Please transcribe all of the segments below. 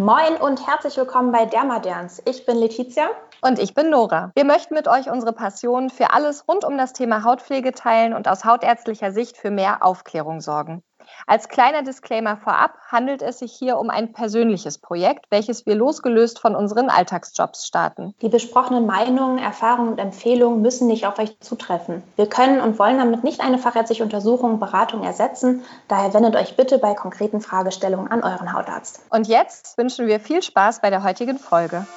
Moin und herzlich willkommen bei Dermaderns. Ich bin Letizia. Und ich bin Nora. Wir möchten mit euch unsere Passion für alles rund um das Thema Hautpflege teilen und aus hautärztlicher Sicht für mehr Aufklärung sorgen. Als kleiner Disclaimer vorab handelt es sich hier um ein persönliches Projekt, welches wir losgelöst von unseren Alltagsjobs starten. Die besprochenen Meinungen, Erfahrungen und Empfehlungen müssen nicht auf euch zutreffen. Wir können und wollen damit nicht eine fachärztliche Untersuchung, Beratung ersetzen. Daher wendet euch bitte bei konkreten Fragestellungen an euren Hautarzt. Und jetzt wünschen wir viel Spaß bei der heutigen Folge.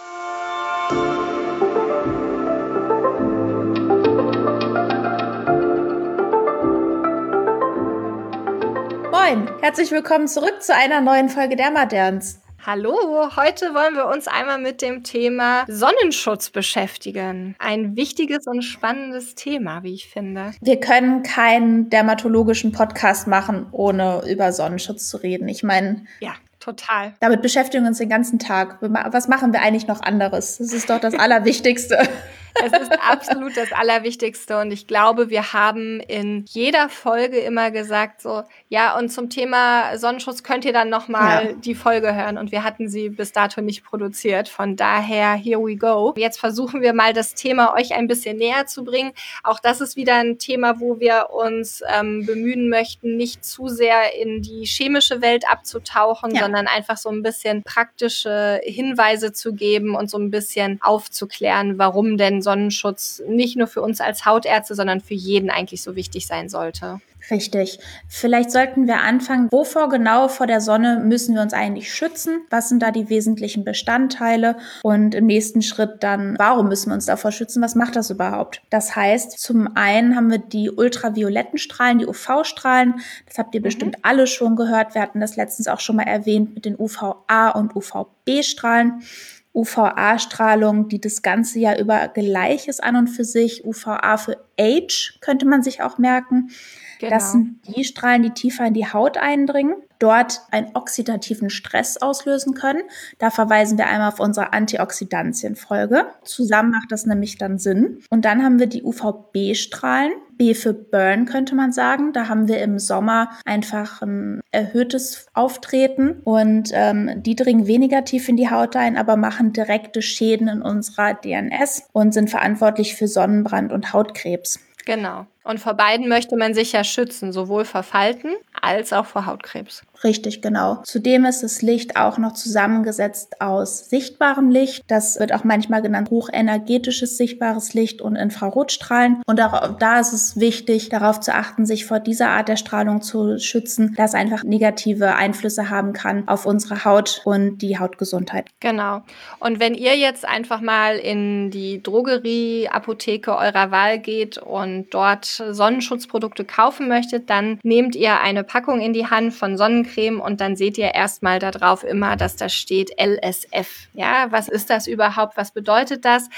Moin, herzlich willkommen zurück zu einer neuen Folge Dermaderns. Hallo, heute wollen wir uns einmal mit dem Thema Sonnenschutz beschäftigen. Ein wichtiges und spannendes Thema, wie ich finde. Wir können keinen dermatologischen Podcast machen, ohne über Sonnenschutz zu reden. Ich meine, ja, total. Damit beschäftigen wir uns den ganzen Tag. Was machen wir eigentlich noch anderes? Das ist doch das Allerwichtigste. Es ist absolut das Allerwichtigste und ich glaube, wir haben in jeder Folge immer gesagt so, ja, und zum Thema Sonnenschutz könnt ihr dann nochmal die Folge hören und wir hatten sie bis dato nicht produziert, von daher, here we go. Jetzt versuchen wir mal das Thema euch ein bisschen näher zu bringen. Auch das ist wieder ein Thema, wo wir uns bemühen möchten, nicht zu sehr in die chemische Welt abzutauchen, sondern einfach so ein bisschen praktische Hinweise zu geben und so ein bisschen aufzuklären, warum denn Sonnenschutz nicht nur für uns als Hautärzte, sondern für jeden eigentlich so wichtig sein sollte. Richtig. Vielleicht sollten wir anfangen, wovor genau vor der Sonne müssen wir uns eigentlich schützen? Was sind da die wesentlichen Bestandteile? Und im nächsten Schritt dann, warum müssen wir uns davor schützen? Was macht das überhaupt? Das heißt, zum einen haben wir die ultravioletten Strahlen, die UV-Strahlen. Das habt ihr bestimmt alle schon gehört. Wir hatten das letztens auch schon mal erwähnt mit den UVA- und UVB-Strahlen. UVA-Strahlung, die das ganze Jahr über gleich ist an und für sich. UVA für Age könnte man sich auch merken. Genau. Das sind die Strahlen, die tiefer in die Haut eindringen, dort einen oxidativen Stress auslösen können. Da verweisen wir einmal auf unsere Antioxidantien-Folge. Zusammen macht das nämlich dann Sinn. Und dann haben wir die UVB-Strahlen. B für Burn könnte man sagen. Da haben wir im Sommer einfach ein erhöhtes Auftreten und die dringen weniger tief in die Haut ein, aber machen direkte Schäden in unserer DNS und sind verantwortlich für Sonnenbrand und Hautkrebs. Genau. Und vor beiden möchte man sich ja schützen, sowohl vor Falten als auch vor Hautkrebs. Richtig, genau. Zudem ist das Licht auch noch zusammengesetzt aus sichtbarem Licht. Das wird auch manchmal genannt hochenergetisches sichtbares Licht und Infrarotstrahlen. Und auch da ist es wichtig, darauf zu achten, sich vor dieser Art der Strahlung zu schützen, da es einfach negative Einflüsse haben kann auf unsere Haut und die Hautgesundheit. Genau. Und wenn ihr jetzt einfach mal in die Drogerie-Apotheke eurer Wahl geht und dort Sonnenschutzprodukte kaufen möchtet, dann nehmt ihr eine Packung in die Hand von Sonnencreme und dann seht ihr erstmal da drauf immer, dass da steht LSF. Ja, was ist das überhaupt? Was bedeutet das?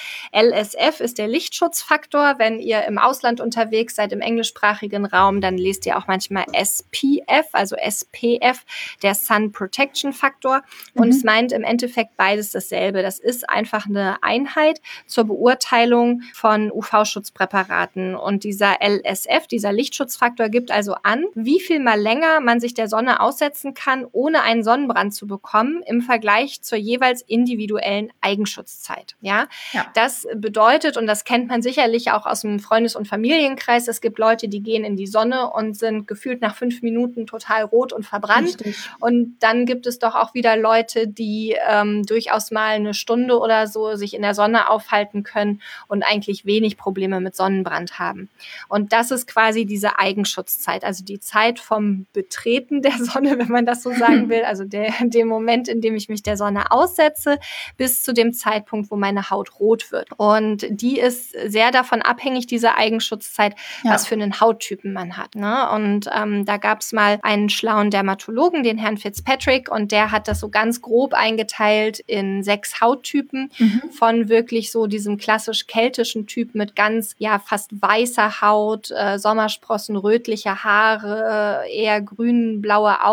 LSF ist der Lichtschutzfaktor. Wenn ihr im Ausland unterwegs seid, im englischsprachigen Raum, dann lest ihr auch manchmal SPF, also SPF, der Sun Protection Faktor. Und es meint im Endeffekt beides dasselbe. Das ist einfach eine Einheit zur Beurteilung von UV-Schutzpräparaten. Und dieser LSF, dieser Lichtschutzfaktor, gibt also an, wie viel mal länger man sich der Sonne aussetzen kann, ohne einen Sonnenbrand zu bekommen, im Vergleich zur jeweils individuellen Eigenschutzzeit. Ja? Das bedeutet, und das kennt man sicherlich auch aus dem Freundes- und Familienkreis, es gibt Leute, die gehen in die Sonne und sind gefühlt nach 5 Minuten total rot und verbrannt. Richtig. Und dann gibt es doch auch wieder Leute, die durchaus mal eine Stunde oder so sich in der Sonne aufhalten können und eigentlich wenig Probleme mit Sonnenbrand haben. Und das ist quasi diese Eigenschutzzeit, also die Zeit vom Betreten der Sonne, wenn man das so sagen will, also dem Moment, in dem ich mich der Sonne aussetze, bis zu dem Zeitpunkt, wo meine Haut rot wird. Und die ist sehr davon abhängig, diese Eigenschutzzeit, was für einen Hauttypen man hat. Ne? Und da gab es mal einen schlauen Dermatologen, den Herrn Fitzpatrick, und der hat das so ganz grob eingeteilt in 6 Hauttypen, von wirklich so diesem klassisch keltischen Typ mit ganz, fast weißer Haut, Sommersprossen, rötliche Haare, eher grün-blaue Augen,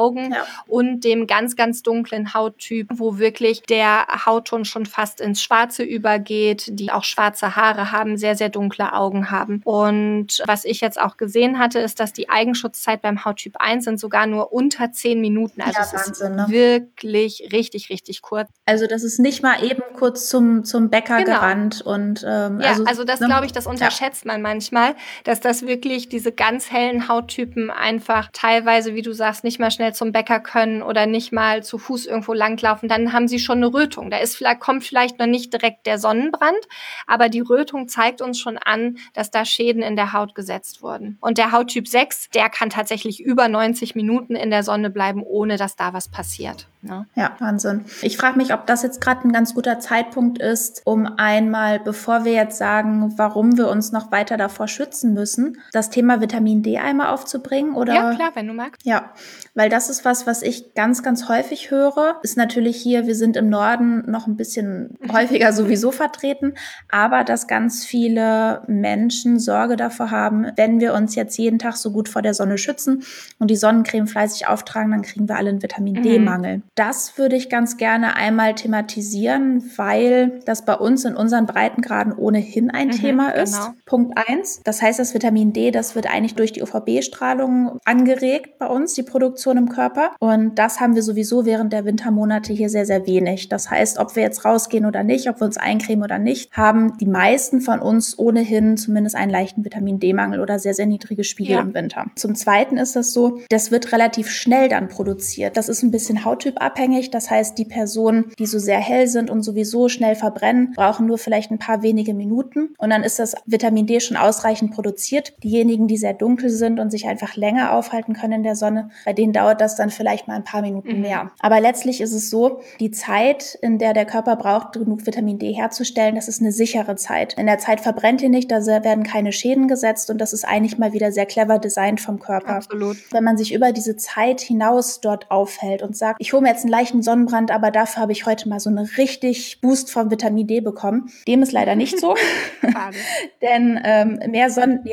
Augen und dem ganz, ganz dunklen Hauttyp, wo wirklich der Hautton schon fast ins Schwarze übergeht, die auch schwarze Haare haben, sehr, sehr dunkle Augen haben. Und was ich jetzt auch gesehen hatte, ist, dass die Eigenschutzzeit beim Hauttyp 1 sind sogar nur unter 10 Minuten. Also es Wahnsinn, ist wirklich richtig, richtig kurz. Also das ist nicht mal eben kurz zum Bäcker gerannt. Und also das glaube ich, das unterschätzt man manchmal, dass das wirklich diese ganz hellen Hauttypen einfach teilweise, wie du sagst, nicht mal schnell zum Bäcker können oder nicht mal zu Fuß irgendwo langlaufen. Dann haben sie schon eine Rötung. Da kommt vielleicht noch nicht direkt der Sonnenbrand, aber die Rötung zeigt uns schon an, dass da Schäden in der Haut gesetzt wurden. Und der Hauttyp 6, der kann tatsächlich über 90 Minuten in der Sonne bleiben, ohne dass da was passiert. Ne? Ja, Wahnsinn. Ich frage mich, ob das jetzt gerade ein ganz guter Zeitpunkt ist, um einmal, bevor wir jetzt sagen, warum wir uns noch weiter davor schützen müssen, das Thema Vitamin D einmal aufzubringen, oder? Ja, klar, wenn du magst. Ja, weil das ist was ich ganz, ganz häufig höre. Ist natürlich hier, wir sind im Norden noch ein bisschen häufiger sowieso vertreten, aber dass ganz viele Menschen Sorge davor haben, wenn wir uns jetzt jeden Tag so gut vor der Sonne schützen und die Sonnencreme fleißig auftragen, dann kriegen wir alle einen Vitamin D-Mangel. Das würde ich ganz gerne einmal thematisieren, weil das bei uns in unseren Breitengraden ohnehin ein Thema ist. Genau. Punkt 1. Das heißt, das Vitamin D, das wird eigentlich durch die UVB-Strahlung angeregt bei uns, die Produktion im Körper. Und das haben wir sowieso während der Wintermonate hier sehr, sehr wenig. Das heißt, ob wir jetzt rausgehen oder nicht, ob wir uns eincremen oder nicht, haben die meisten von uns ohnehin zumindest einen leichten Vitamin D-Mangel oder sehr, sehr niedrige Spiegel im Winter. Zum Zweiten ist das so, das wird relativ schnell dann produziert. Das ist ein bisschen hauttypabhängig. Das heißt, die Personen, die so sehr hell sind und sowieso schnell verbrennen, brauchen nur vielleicht ein paar wenige Minuten. Und dann ist das Vitamin D schon ausreichend produziert. Diejenigen, die sehr dunkel sind und sich einfach länger aufhalten können in der Sonne, bei denen dauert das dann vielleicht mal ein paar Minuten mehr. Aber letztlich ist es so, die Zeit, in der der Körper braucht, genug Vitamin D herzustellen, das ist eine sichere Zeit. In der Zeit verbrennt ihr nicht, da werden keine Schäden gesetzt und das ist eigentlich mal wieder sehr clever designt vom Körper. Absolut. Wenn man sich über diese Zeit hinaus dort aufhält und sagt, ich hole mir jetzt einen leichten Sonnenbrand, aber dafür habe ich heute mal so eine richtig Boost von Vitamin D bekommen. Dem ist leider nicht so. Denn mehr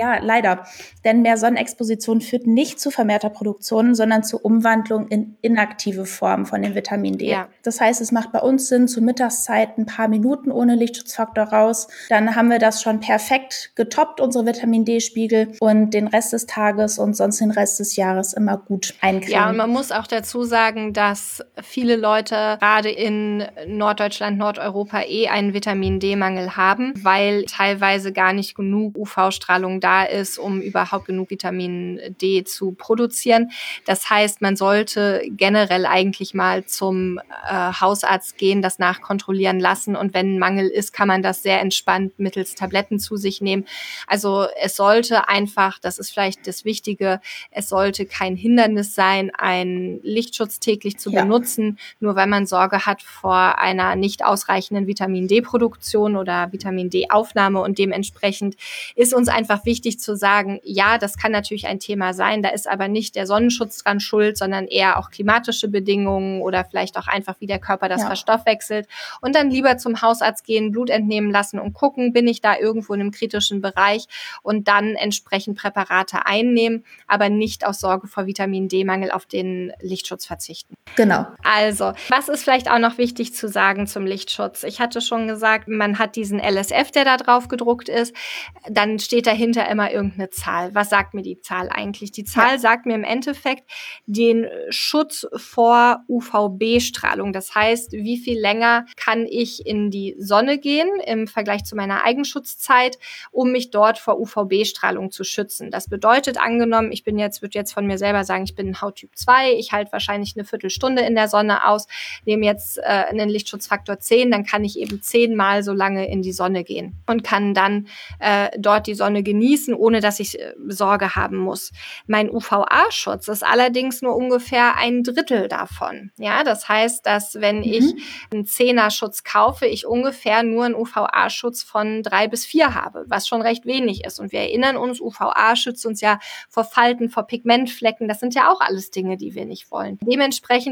Sonnenexposition führt nicht zu vermehrter Produktion, sondern zur Umwandlung in inaktive Form von dem Vitamin D. Ja. Das heißt, es macht bei uns Sinn, zur Mittagszeit ein paar Minuten ohne Lichtschutzfaktor raus. Dann haben wir das schon perfekt getoppt, unsere Vitamin D-Spiegel, und den Rest des Tages und sonst den Rest des Jahres immer gut eincremen. Ja, und man muss auch dazu sagen, dass viele Leute gerade in Norddeutschland, Nordeuropa einen Vitamin D-Mangel haben, weil teilweise gar nicht genug UV-Strahlung da ist, um überhaupt genug Vitamin D zu produzieren. Das heißt, man sollte generell eigentlich mal zum Hausarzt gehen, das nachkontrollieren lassen, und wenn ein Mangel ist, kann man das sehr entspannt mittels Tabletten zu sich nehmen. Also es sollte einfach, das ist vielleicht das Wichtige, es sollte kein Hindernis sein, einen Lichtschutz täglich zu benutzen, nur weil man Sorge hat vor einer nicht ausreichenden Vitamin D-Produktion oder Vitamin D-Aufnahme, und dementsprechend ist uns einfach wichtig zu sagen, ja, das kann natürlich ein Thema sein, da ist aber nicht der Sonnenschutz dran schuld, sondern eher auch klimatische Bedingungen oder vielleicht auch einfach, wie der Körper das verstoffwechselt, und dann lieber zum Hausarzt gehen, Blut entnehmen lassen und gucken, bin ich da irgendwo in einem kritischen Bereich, und dann entsprechend Präparate einnehmen, aber nicht aus Sorge vor Vitamin D-Mangel auf den Lichtschutz verzichten. Genau. Also, was ist vielleicht auch noch wichtig zu sagen zum Lichtschutz? Ich hatte schon gesagt, man hat diesen LSF, der da drauf gedruckt ist, dann steht dahinter immer irgendeine Zahl. Was sagt mir die Zahl eigentlich? Die Zahl sagt mir im Endeffekt den Schutz vor UVB-Strahlung. Das heißt, wie viel länger kann ich in die Sonne gehen im Vergleich zu meiner Eigenschutzzeit, um mich dort vor UVB-Strahlung zu schützen. Das bedeutet, angenommen, würde jetzt von mir selber sagen, ich bin ein Hauttyp 2, ich halte wahrscheinlich eine Viertelstunde in der Sonne aus, nehme jetzt einen Lichtschutzfaktor 10, dann kann ich eben 10-mal so lange in die Sonne gehen und kann dann dort die Sonne genießen, ohne dass ich Sorge haben muss. Mein UVA-Schutz ist allerdings nur ungefähr 1/3 davon. Ja, das heißt, dass wenn ich einen 10er-Schutz kaufe, ich ungefähr nur einen UVA-Schutz von 3 bis 4 habe, was schon recht wenig ist. Und wir erinnern uns, UVA schützt uns ja vor Falten, vor Pigmentflecken. Das sind ja auch alles Dinge, die wir nicht wollen. Dementsprechend ist es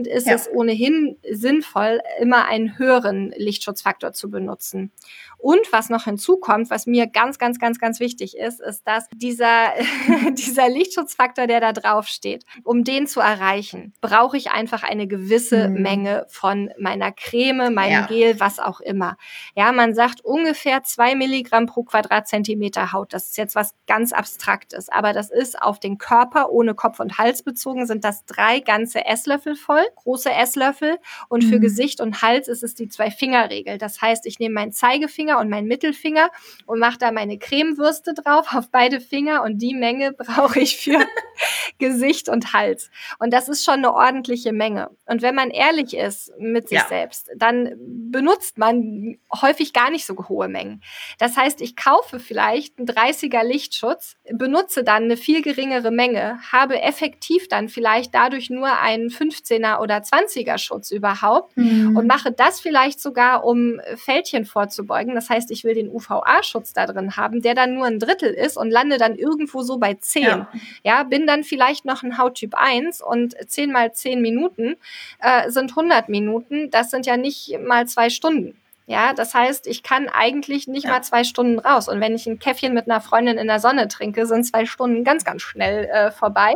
es ohnehin sinnvoll, immer einen höheren Lichtschutzfaktor zu benutzen. Und was noch hinzukommt, was mir ganz, ganz, ganz, ganz wichtig ist, dass dieser Lichtschutzfaktor, der da drauf steht, um den zu erreichen, brauche ich einfach eine gewisse Menge von meiner Creme, meinem Gel, was auch immer. Ja, man sagt ungefähr 2 Milligramm pro Quadratzentimeter Haut. Das ist jetzt was ganz Abstraktes, aber das ist auf den Körper ohne Kopf und Hals bezogen, sind das 3 ganze Esslöffel voll, große Esslöffel. Und für Gesicht und Hals ist es die 2-Finger-Regel. Das heißt, ich nehme meinen Zeigefinger und meinen Mittelfinger und mache da meine Cremewürste drauf auf beide Finger und die Menge brauche ich für Gesicht und Hals. Und das ist schon eine ordentliche Menge. Und wenn man ehrlich ist mit sich selbst, dann benutzt man häufig gar nicht so hohe Mengen. Das heißt, ich kaufe vielleicht einen 30er Lichtschutz, benutze dann eine viel geringere Menge, habe effektiv dann vielleicht dadurch nur einen 15er oder 20er Schutz überhaupt und mache das vielleicht sogar, um Fältchen vorzubeugen. Das heißt, ich will den UVA-Schutz da drin haben, der dann nur ein Drittel ist und lande dann irgendwo so bei 10. Ja, bin dann vielleicht noch ein Hauttyp 1 und 10 mal 10 Minuten sind 100 Minuten. Das sind ja nicht mal 2 Stunden. Ja, das heißt, ich kann eigentlich nicht mal 2 Stunden raus. Und wenn ich ein Käffchen mit einer Freundin in der Sonne trinke, sind 2 Stunden ganz, ganz schnell vorbei.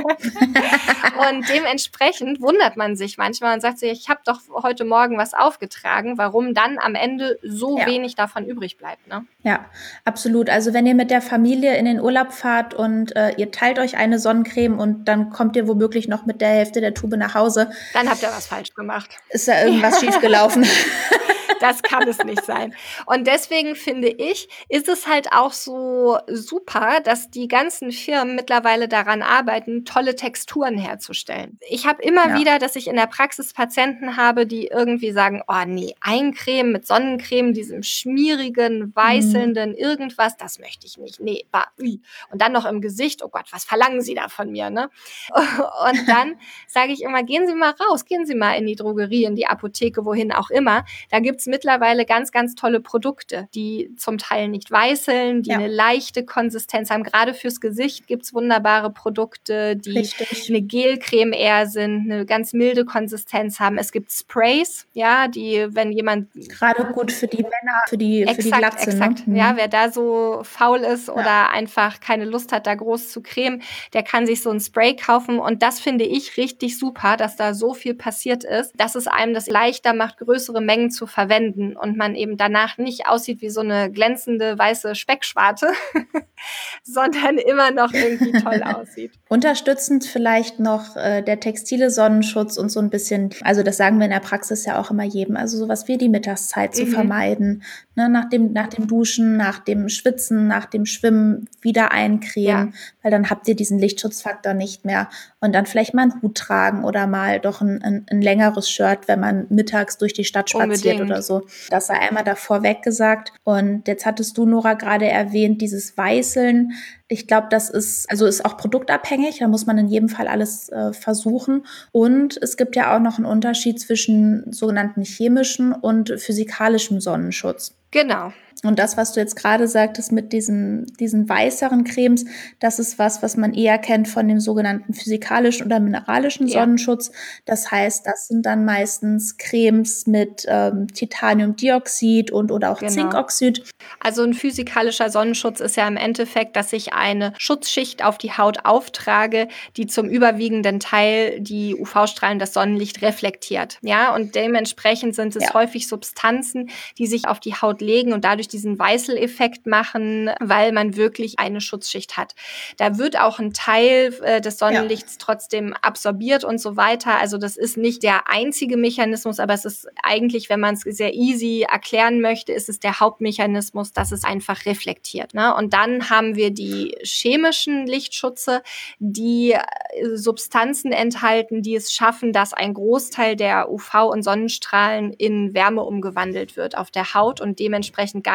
Und dementsprechend wundert man sich manchmal und sagt sich, ich habe doch heute Morgen was aufgetragen, warum dann am Ende so wenig davon übrig bleibt. Ne? Ja, absolut. Also wenn ihr mit der Familie in den Urlaub fahrt und ihr teilt euch eine Sonnencreme und dann kommt ihr womöglich noch mit der Hälfte der Tube nach Hause. Dann habt ihr was falsch gemacht. Ist da irgendwas schiefgelaufen? Das kann es nicht sein. Und deswegen finde ich, ist es halt auch so super, dass die ganzen Firmen mittlerweile daran arbeiten, tolle Texturen herzustellen. Ich habe immer wieder, dass ich in der Praxis Patienten habe, die irgendwie sagen, oh nee, Eincreme mit Sonnencreme, diesem schmierigen, weißelnden irgendwas, das möchte ich nicht. Nee, und dann noch im Gesicht, oh Gott, was verlangen Sie da von mir, ne? Und dann sage ich immer, gehen Sie mal raus, gehen Sie mal in die Drogerie, in die Apotheke, wohin auch immer. Da gibt's mittlerweile ganz, ganz tolle Produkte, die zum Teil nicht weißeln, die eine leichte Konsistenz haben. Gerade fürs Gesicht gibt's wunderbare Produkte, die eine Gelcreme eher sind, eine ganz milde Konsistenz haben. Es gibt Sprays, ja, die, wenn jemand... Gerade gut für die Männer, für die Glatze. Exakt, ne? Ja, wer da so faul ist oder einfach keine Lust hat, da groß zu cremen, der kann sich so ein Spray kaufen. Und das finde ich richtig super, dass da so viel passiert ist, dass es einem das leichter macht, größere Mengen zu verwenden und man eben danach nicht aussieht wie so eine glänzende weiße Speckschwarte, sondern immer noch irgendwie toll aussieht. Unterstützend vielleicht noch der textile Sonnenschutz und so ein bisschen, also das sagen wir in der Praxis ja auch immer jedem, also sowas wie die Mittagszeit zu vermeiden, ne, nach dem Duschen, nach dem Schwitzen, nach dem Schwimmen wieder eincremen, weil dann habt ihr diesen Lichtschutzfaktor nicht mehr und dann vielleicht mal einen Hut tragen oder mal doch ein längeres Shirt, wenn man mittags durch die Stadt spaziert oder so. Das sei einmal davor weg gesagt. Und jetzt hattest du, Nora, gerade erwähnt, dieses Weißeln. Ich glaube, das ist auch produktabhängig. Da muss man in jedem Fall alles versuchen. Und es gibt ja auch noch einen Unterschied zwischen sogenannten chemischen und physikalischem Sonnenschutz. Genau. Und das, was du jetzt gerade sagtest mit diesen weißeren Cremes, das ist was man eher kennt von dem sogenannten physikalischen oder mineralischen Sonnenschutz. Das heißt, das sind dann meistens Cremes mit Titaniumdioxid oder auch Zinkoxid. Also ein physikalischer Sonnenschutz ist ja im Endeffekt, dass ich eine Schutzschicht auf die Haut auftrage, die zum überwiegenden Teil die UV-Strahlen, das Sonnenlicht reflektiert. Ja, und dementsprechend sind es häufig Substanzen, die sich auf die Haut legen und dadurch diesen Weißeleffekt machen, weil man wirklich eine Schutzschicht hat. Da wird auch ein Teil des Sonnenlichts trotzdem absorbiert und so weiter. Also das ist nicht der einzige Mechanismus, aber es ist eigentlich, wenn man es sehr easy erklären möchte, ist es der Hauptmechanismus, dass es einfach reflektiert. Ne? Und dann haben wir die chemischen Lichtschutze, die Substanzen enthalten, die es schaffen, dass ein Großteil der UV- und Sonnenstrahlen in Wärme umgewandelt wird auf der Haut und dementsprechend gar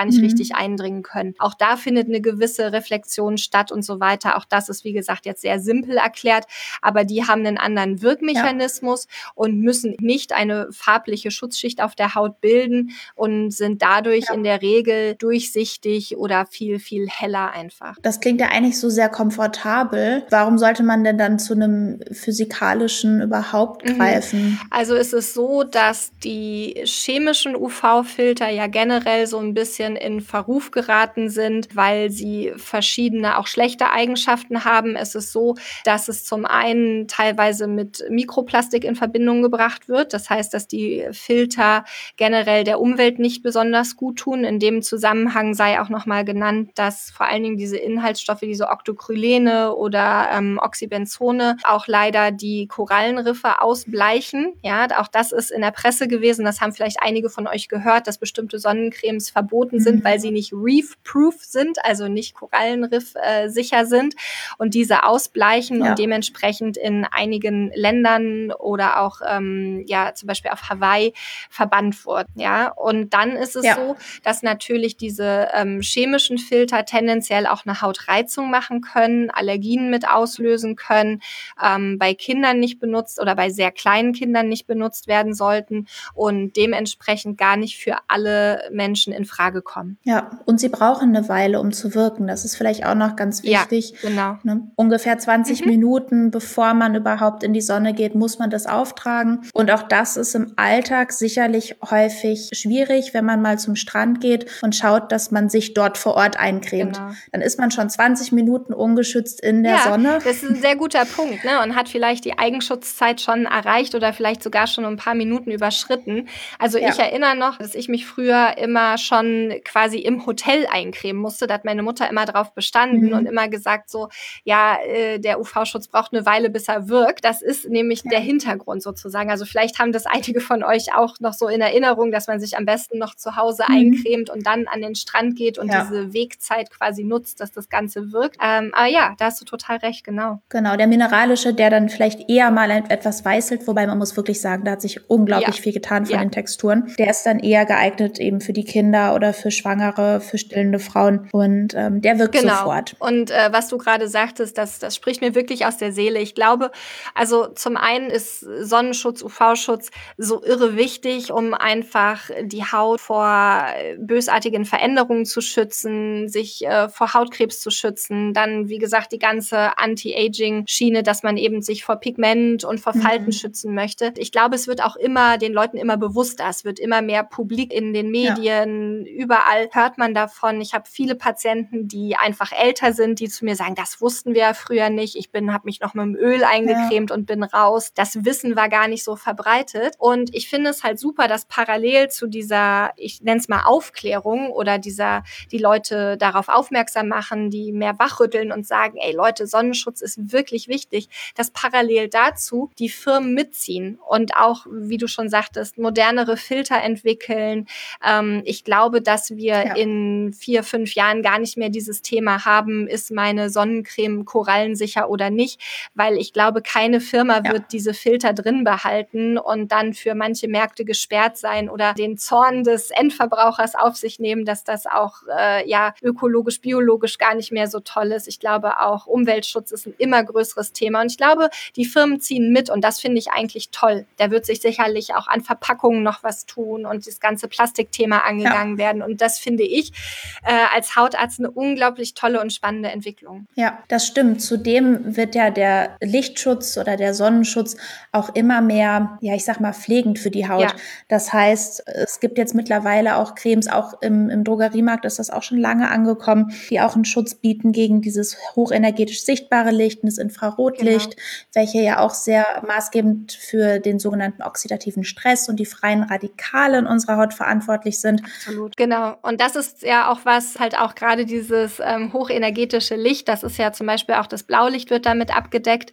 nicht richtig eindringen können. Auch da findet eine gewisse Reflexion statt und so weiter. Auch das ist, wie gesagt, jetzt sehr simpel erklärt, aber die haben einen anderen Wirkmechanismus und müssen nicht eine farbliche Schutzschicht auf der Haut bilden und sind dadurch in der Regel durchsichtig oder viel, viel heller einfach. Das klingt ja eigentlich so sehr komfortabel. Warum sollte man denn dann zu einem physikalischen überhaupt greifen? Also es ist so, dass die chemischen UV-Filter ja generell so ein bisschen in Verruf geraten sind, weil sie verschiedene auch schlechte Eigenschaften haben. Es ist so, dass es zum einen teilweise mit Mikroplastik in Verbindung gebracht wird. Das heißt, dass die Filter generell der Umwelt nicht besonders gut tun. In dem Zusammenhang sei auch nochmal genannt, dass vor allen Dingen diese Inhaltsstoffe, diese Octocrylene oder Oxybenzone, auch leider die Korallenriffe ausbleichen. Ja, auch das ist in der Presse gewesen. Das haben vielleicht einige von euch gehört, dass bestimmte Sonnencremes verboten sind, weil sie nicht reef-proof sind, also nicht Korallenriff sicher sind und diese ausbleichen und dementsprechend in einigen Ländern oder auch zum Beispiel auf Hawaii verbannt wurden. Ja, und dann ist es so, dass natürlich diese chemischen Filter tendenziell auch eine Hautreizung machen können, Allergien mit auslösen können, bei Kindern nicht benutzt oder bei sehr kleinen Kindern nicht benutzt werden sollten und dementsprechend gar nicht für alle Menschen in Frage kommen. Ja, und sie brauchen eine Weile, um zu wirken. Das ist vielleicht auch noch ganz wichtig. Ja, genau. Ne? Ungefähr 20 Minuten, bevor man überhaupt in die Sonne geht, muss man das auftragen. Und auch das ist im Alltag sicherlich häufig schwierig, wenn man mal zum Strand geht und schaut, dass man sich dort vor Ort eincremt. Genau. Dann ist man schon 20 Minuten ungeschützt in der Sonne. Das ist ein sehr guter Punkt, ne? Und hat vielleicht die Eigenschutzzeit schon erreicht oder vielleicht sogar schon ein paar Minuten überschritten. Also ich erinnere noch, dass ich mich früher immer schon quasi im Hotel eincremen musste. Da hat meine Mutter immer drauf bestanden und immer gesagt so, der UV-Schutz braucht eine Weile, bis er wirkt. Das ist nämlich der Hintergrund sozusagen. Also vielleicht haben das einige von euch auch noch so in Erinnerung, dass man sich am besten noch zu Hause eincremt und dann an den Strand geht und diese Wegzeit quasi nutzt, dass das Ganze wirkt. Aber ja, da hast du total recht, genau. Genau, der mineralische, der dann vielleicht eher mal etwas weißelt, wobei man muss wirklich sagen, da hat sich unglaublich viel getan von den Texturen. Der ist dann eher geeignet eben für die Kinder oder für Schwangere, für stillende Frauen und der wirkt sofort. Und was du gerade sagtest, das spricht mir wirklich aus der Seele. Ich glaube, also zum einen ist Sonnenschutz, UV-Schutz so irre wichtig, um einfach die Haut vor bösartigen Veränderungen zu schützen, sich vor Hautkrebs zu schützen. Dann, wie gesagt, die ganze Anti-Aging-Schiene, dass man eben sich vor Pigment und vor Falten schützen möchte. Ich glaube, es wird auch den Leuten immer bewusster. Es wird immer mehr publik in den Medien. Überall hört man davon. Ich habe viele Patienten, die einfach älter sind, die zu mir sagen, das wussten wir ja früher nicht. Ich habe mich noch mit dem Öl eingecremt und bin raus. Das Wissen war gar nicht so verbreitet. Und ich finde es halt super, dass parallel zu dieser, ich nenne es mal Aufklärung oder die Leute darauf aufmerksam machen, die mehr wachrütteln und sagen, ey Leute, Sonnenschutz ist wirklich wichtig, dass parallel dazu die Firmen mitziehen und auch, wie du schon sagtest, modernere Filter entwickeln. Ich glaube, dass wir in 4-5 Jahren gar nicht mehr dieses Thema haben, ist meine Sonnencreme korallensicher oder nicht, weil ich glaube, keine Firma wird diese Filter drin behalten und dann für manche Märkte gesperrt sein oder den Zorn des Endverbrauchers auf sich nehmen, dass das auch ökologisch, biologisch gar nicht mehr so toll ist. Ich glaube auch, Umweltschutz ist ein immer größeres Thema und ich glaube, die Firmen ziehen mit und das finde ich eigentlich toll. Da wird sich sicherlich auch an Verpackungen noch was tun und das ganze Plastikthema angegangen werden und das finde ich als Hautarzt eine unglaublich tolle und spannende Entwicklung. Ja, das stimmt. Zudem wird ja der Lichtschutz oder der Sonnenschutz auch immer mehr, ich sag mal, pflegend für die Haut. Ja. Das heißt, es gibt jetzt mittlerweile auch Cremes, auch im Drogeriemarkt ist das auch schon lange angekommen, die auch einen Schutz bieten gegen dieses hochenergetisch sichtbare Licht, das Infrarotlicht, welche ja auch sehr maßgebend für den sogenannten oxidativen Stress und die freien Radikale in unserer Haut verantwortlich sind. Absolut. Genau. Und das ist ja auch was, halt auch gerade dieses hochenergetische Licht, das ist ja zum Beispiel auch das Blaulicht wird damit abgedeckt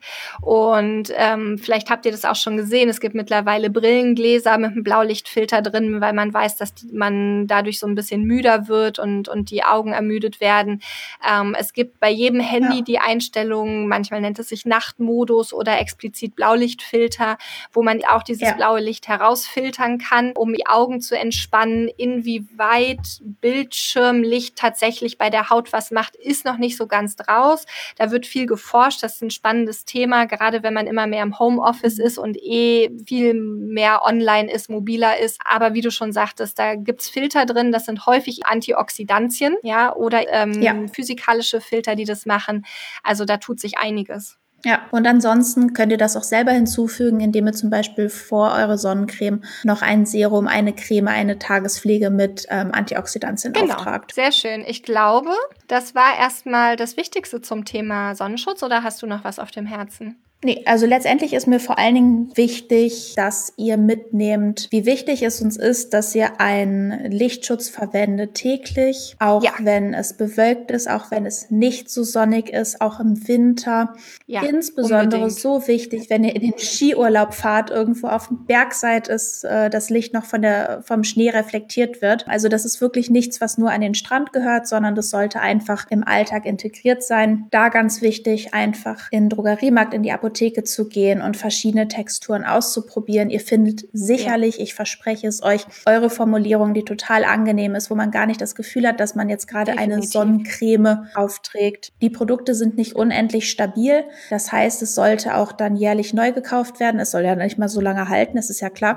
und vielleicht habt ihr das auch schon gesehen, es gibt mittlerweile Brillengläser mit einem Blaulichtfilter drin, weil man weiß, dass man dadurch so ein bisschen müder wird und die Augen ermüdet werden. Es gibt bei jedem Handy die Einstellung, manchmal nennt es sich Nachtmodus oder explizit Blaulichtfilter, wo man auch dieses blaue Licht herausfiltern kann, um die Augen zu entspannen, inwieweit Bildschirmlicht tatsächlich bei der Haut was macht, ist noch nicht so ganz draus. Da wird viel geforscht. Das ist ein spannendes Thema, gerade wenn man immer mehr im Homeoffice ist und viel mehr online ist, mobiler ist. Aber wie du schon sagtest, da gibt's Filter drin. Das sind häufig Antioxidantien, ja, oder physikalische Filter, die das machen. Also da tut sich einiges. Ja, und ansonsten könnt ihr das auch selber hinzufügen, indem ihr zum Beispiel vor eure Sonnencreme noch ein Serum, eine Creme, eine Tagespflege mit Antioxidantien auftragt. Sehr schön. Ich glaube, das war erstmal das Wichtigste zum Thema Sonnenschutz, oder hast du noch was auf dem Herzen? Nee, also letztendlich ist mir vor allen Dingen wichtig, dass ihr mitnehmt, wie wichtig es uns ist, dass ihr einen Lichtschutz verwendet täglich, auch wenn es bewölkt ist, auch wenn es nicht so sonnig ist, auch im Winter. Ja, insbesondere unbedingt. So wichtig, wenn ihr in den Skiurlaub fahrt, irgendwo auf dem Berg seid, ist das Licht noch vom Schnee reflektiert wird. Also das ist wirklich nichts, was nur an den Strand gehört, sondern das sollte einfach im Alltag integriert sein. Da ganz wichtig, einfach in den Drogeriemarkt, in die Apotheke zu gehen und verschiedene Texturen auszuprobieren. Ihr findet sicherlich, ich verspreche es euch, eure Formulierung, die total angenehm ist, wo man gar nicht das Gefühl hat, dass man jetzt gerade eine Sonnencreme aufträgt. Die Produkte sind nicht unendlich stabil. Das heißt, es sollte auch dann jährlich neu gekauft werden. Es soll ja nicht mal so lange halten, das ist ja klar.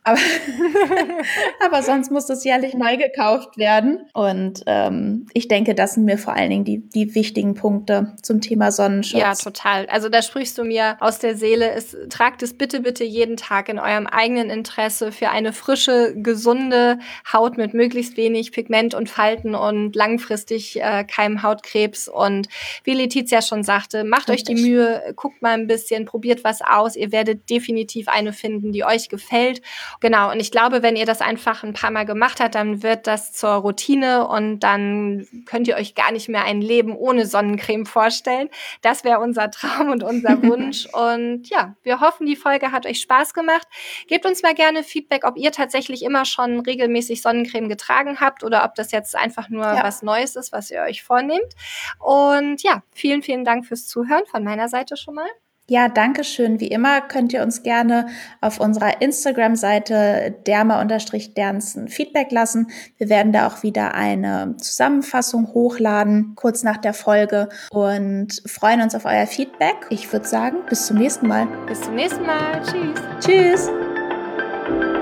Aber sonst muss das jährlich neu gekauft werden. Und ich denke, das sind mir vor allen Dingen die wichtigen Punkte zum Thema Sonnenschutz. Ja, total. Also da sprichst du mir aus der Seele. Tragt es bitte, bitte jeden Tag in eurem eigenen Interesse für eine frische, gesunde Haut mit möglichst wenig Pigment und Falten und langfristig keinem Hautkrebs. Und wie Letizia schon sagte, macht euch die Mühe, guckt mal ein bisschen, probiert was aus. Ihr werdet definitiv eine finden, die euch gefällt. Genau, und ich glaube, wenn ihr das einfach ein paar Mal gemacht habt, dann wird das zur Routine und dann könnt ihr euch gar nicht mehr ein Leben ohne Sonnencreme vorstellen. Das wäre unser Traum und unser Wunsch. Und ja, wir hoffen, die Folge hat euch Spaß gemacht. Gebt uns mal gerne Feedback, ob ihr tatsächlich immer schon regelmäßig Sonnencreme getragen habt oder ob das jetzt einfach nur was Neues ist, was ihr euch vornehmt. Und ja, vielen, vielen Dank fürs Zuhören von meiner Seite schon mal. Ja, danke schön. Wie immer könnt ihr uns gerne auf unserer Instagram-Seite derma_dernsten Feedback lassen. Wir werden da auch wieder eine Zusammenfassung hochladen, kurz nach der Folge, und freuen uns auf euer Feedback. Ich würde sagen, bis zum nächsten Mal. Bis zum nächsten Mal. Tschüss. Tschüss.